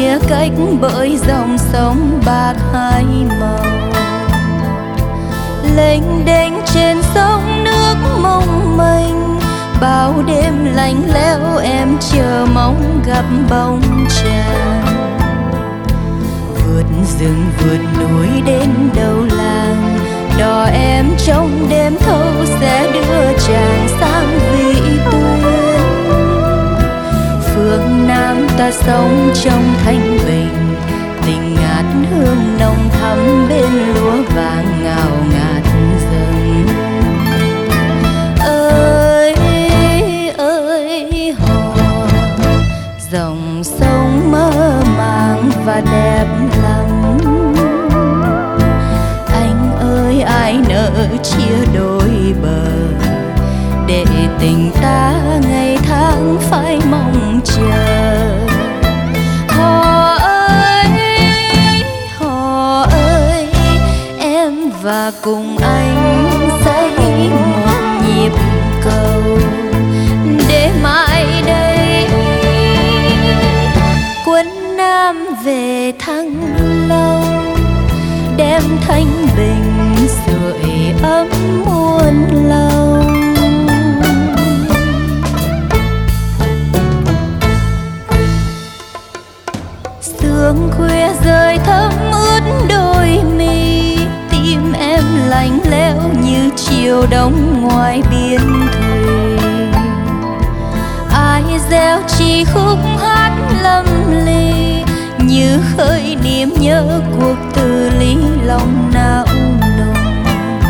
chia cách bởi dòng sông bạc hai màu. Lênh đênh trên sông nước mong manh, bao đêm lạnh lẽo em chờ mong gặp bóng chàng. Vượt rừng vượt núi đến đầu làng, đò em trong đêm thâu sẽ đưa chàng sang vị tuyến. Phương Nam ta sống trong thanh bình, tình ngát hương nồng thắm bên lúa vàng ngào ngạt rừng. Ơi ơi hò, dòng sông mơ màng và đẹp lắm. Anh ơi ai nỡ chia đôi bờ, để tình ta ngày tháng phải mong chờ. Họ ơi, em và cùng anh xây một nhịp cầu, để mãi đây quân Nam về Thăng Long, đem thanh bình sưởi ấm muôn lòng. Sương khuya rơi thấm ướt đôi mi, tim em lạnh lẽo như chiều đông ngoài biển thùy. Ai gieo chỉ khúc hát lâm ly, như khơi niềm nhớ cuộc từ ly lòng não nồng.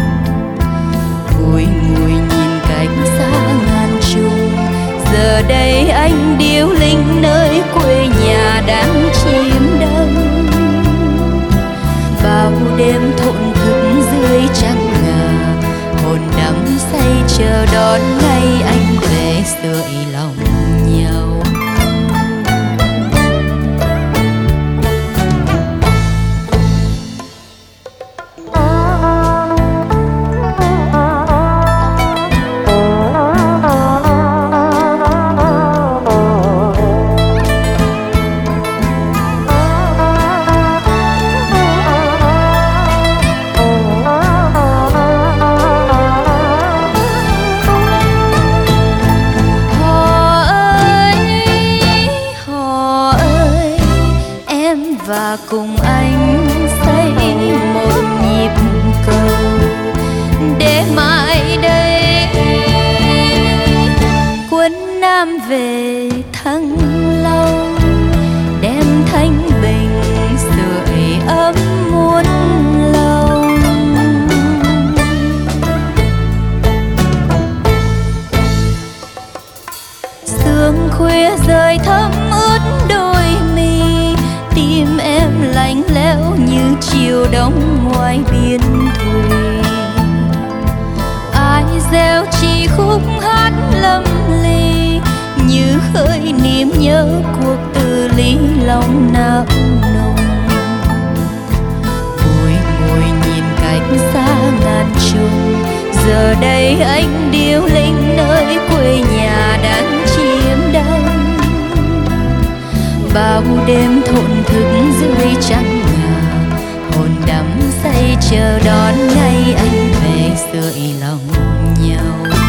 Vui ngồi nhìn cánh xa ngàn trùng, giờ đây anh điêu linh nơi quê nhà đang chìm đắm. Bao đêm thổn thức dưới trăng ngà, hồn đắm say chờ đón ngày anh về sưởi lòng nhau. Và cùng anh xây một nhịp cầu, để mãi đây quân Nam về Thăng Long, đem thanh bình sưởi ấm muôn lòng. Sương khuya rơi thấm ướt đôi mi, tim em lạnh lẽo như chiều đông ngoài biển thùy. Ai gieo chỉ khúc hát lâm ly, như khơi niềm nhớ cuộc từ ly lòng não nồng. Vui ngồi nhìn cánh xa ngàn trùng, giờ đây anh điêu linh nơi quê nhà đang chìm đắm. Bao đêm thổn thức dưới trăng ngà, hồn đắm say chờ đón ngày anh về sưởi lòng nhau.